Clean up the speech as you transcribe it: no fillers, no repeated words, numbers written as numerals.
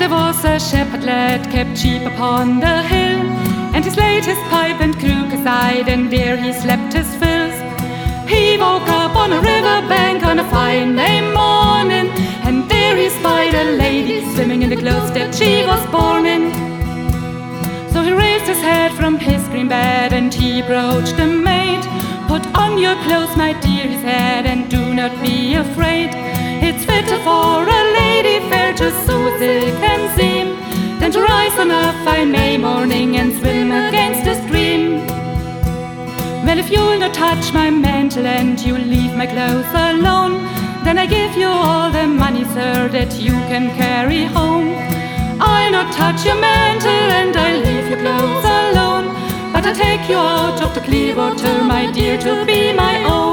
There was a shepherd lad kept sheep upon the hill, and he laid his pipe and crook aside, and there he slept his fills. He woke up on a river bank on a fine May morning, and there he spied a lady swimming in the clothes that she was born in. So he raised his head from his green bed, and he approached the maid. "Put on your clothes, my dear," he said, "and do not be afraid. It's fitter for a lady fair to sew as it can seem, than to rise on a fine May morning and swim against the stream. Well, if you'll not touch my mantle and you'll leave my clothes alone, then I give you all the money, sir, that you can carry home. I'll not touch your mantle and I'll leave your clothes alone, but I'll take you out of the clear water, my dear, to be my own."